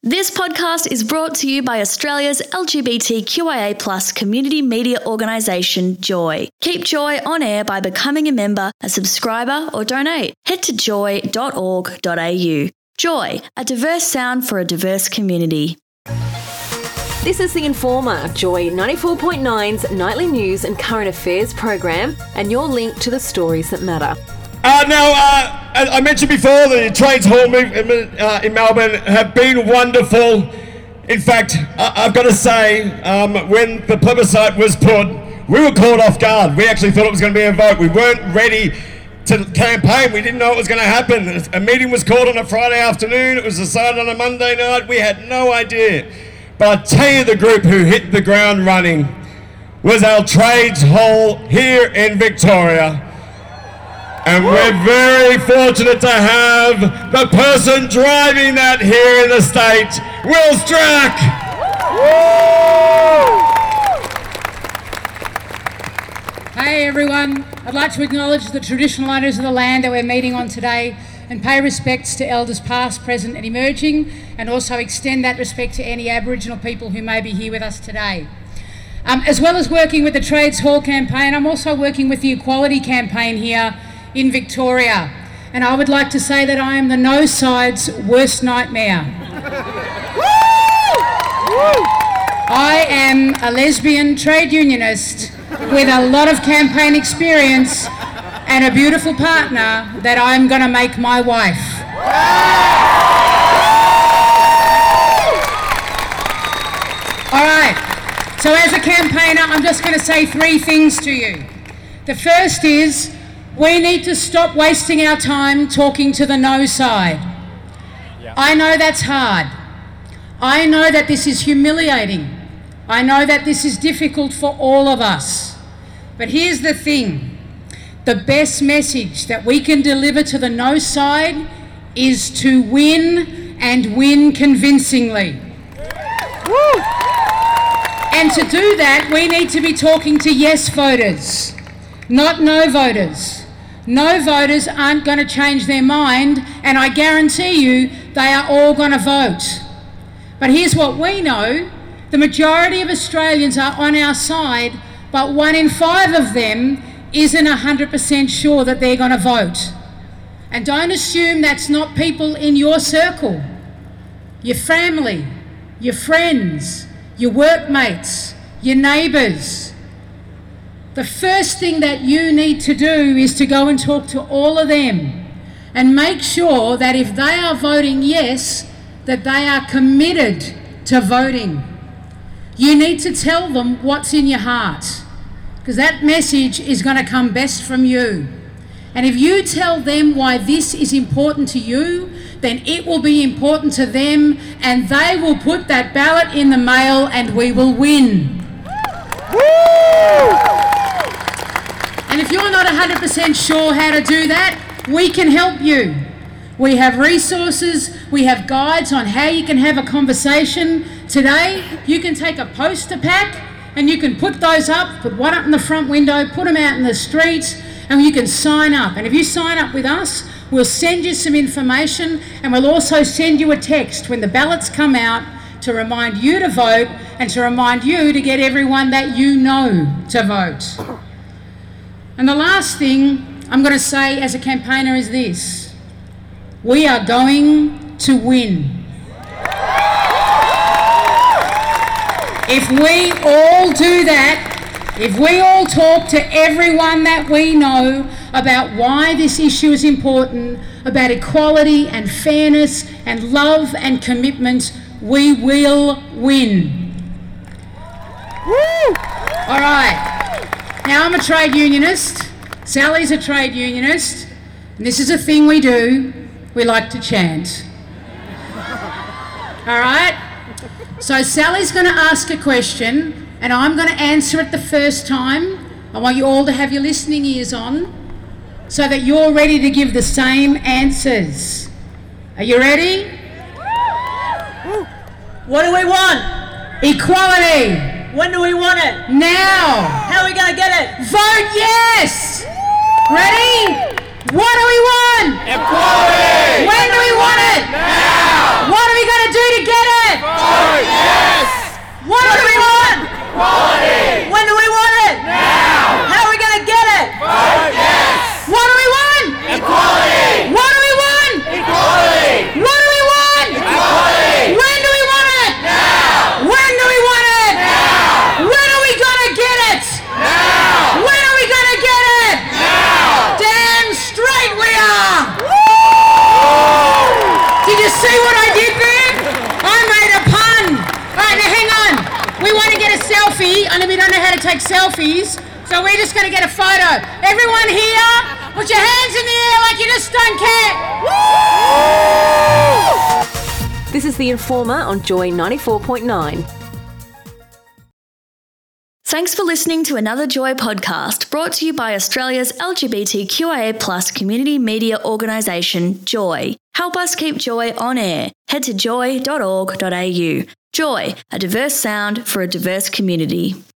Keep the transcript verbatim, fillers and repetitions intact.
This podcast is brought to you by Australia's L G B T Q I A plus community media organisation, Joy. Keep Joy on air by becoming a member, a subscriber or donate. Head to joy dot org dot a u. Joy, a diverse sound for a diverse community. This is The Informer, Joy ninety-four point nine's nightly news and current affairs program, and your link to the stories that matter. Uh, now, uh, as I mentioned before, the Trades Hall movement uh, in Melbourne have been wonderful. In fact, I- I've got to say, um, when the plebiscite was put, we were caught off guard. We actually thought it was going to be a vote. We weren't ready to campaign. We didn't know it was going to happen. A meeting was called on a Friday afternoon. It was decided on a Monday night. We had no idea. But I tell you, the group who hit the ground running was our Trades Hall here in Victoria. And we're very fortunate to have the person driving that here in the state, Will Strack. Hey everyone, I'd like to acknowledge the traditional owners of the land that we're meeting on today and pay respects to elders past, present and emerging, and also extend that respect to any Aboriginal people who may be here with us today. Um, as well as working with the Trades Hall campaign, I'm also working with the Equality campaign here in Victoria, and I would like to say that I am the no side's worst nightmare. I am a lesbian trade unionist with a lot of campaign experience and a beautiful partner that I'm going to make my wife. All right, so as a campaigner, I'm just going to say three things to you. The first is, we need to stop wasting our time talking to the no side. Yeah. I know that's hard. I know that this is humiliating. I know that this is difficult for all of us. But here's the thing. The best message that we can deliver to the no side is to win and win convincingly. Woo! And to do that, we need to be talking to yes voters, not no voters. No voters aren't going to change their mind, and I guarantee you they are all going to vote. But here's what we know. The majority of Australians are on our side, but one in five of them isn't one hundred percent sure that they're going to vote. And don't assume that's not people in your circle, your family, your friends, your workmates, your neighbours. The first thing that you need to do is to go and talk to all of them and make sure that if they are voting yes, that they are committed to voting. You need to tell them what's in your heart, because that message is going to come best from you. And if you tell them why this is important to you, then it will be important to them, and they will put that ballot in the mail and we will win. Woo! And if you're not one hundred percent sure how to do that, we can help you. We have resources, we have guides on how you can have a conversation. Today, you can take a poster pack and you can put those up, put one up in the front window, put them out in the streets, and you can sign up. And if you sign up with us, we'll send you some information, and we'll also send you a text when the ballots come out to remind you to vote and to remind you to get everyone that you know to vote. And the last thing I'm going to say as a campaigner is this. We are going to win. If we all do that, if we all talk to everyone that we know about why this issue is important, about equality and fairness and love and commitment, we will win. Woo! All right. Now, I'm a trade unionist, Sally's a trade unionist, and this is a thing we do, we like to chant. All right? So Sally's going to ask a question, and I'm going to answer it the first time. I want you all to have your listening ears on, so that you're ready to give the same answers. Are you ready? What do we want? Equality. When do we want it? Now. How are we going to get it? Vote yes. Ready? What do we want? Equality! When do we want it? Now! What are we going to do to get it? take selfies, so we're just going to get a photo. Everyone here, put your hands in the air like you just don't care. This is The Informer on Joy ninety-four point nine. Thanks for listening to another Joy podcast brought to you by Australia's L G B T Q I A plus community media organisation, Joy. Help us keep Joy on air. Head to joy dot org dot a u. Joy, a diverse sound for a diverse community.